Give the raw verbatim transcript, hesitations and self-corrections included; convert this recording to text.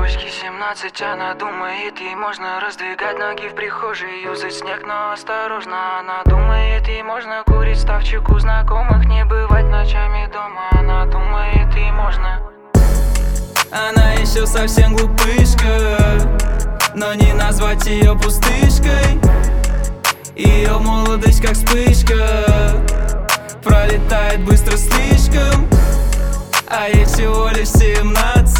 девочке семнадцать, она думает, ей можно раздвигать ноги в прихожей, юзать снег, но осторожно. Она думает, ей можно курить ставчик у знакомых, не бывать ночами дома. Она думает, ей можно. Она еще совсем глупышка, но не назвать ее пустышкой. Ее молодость как вспышка, пролетает быстро слишком, а ей всего лишь семнадцать.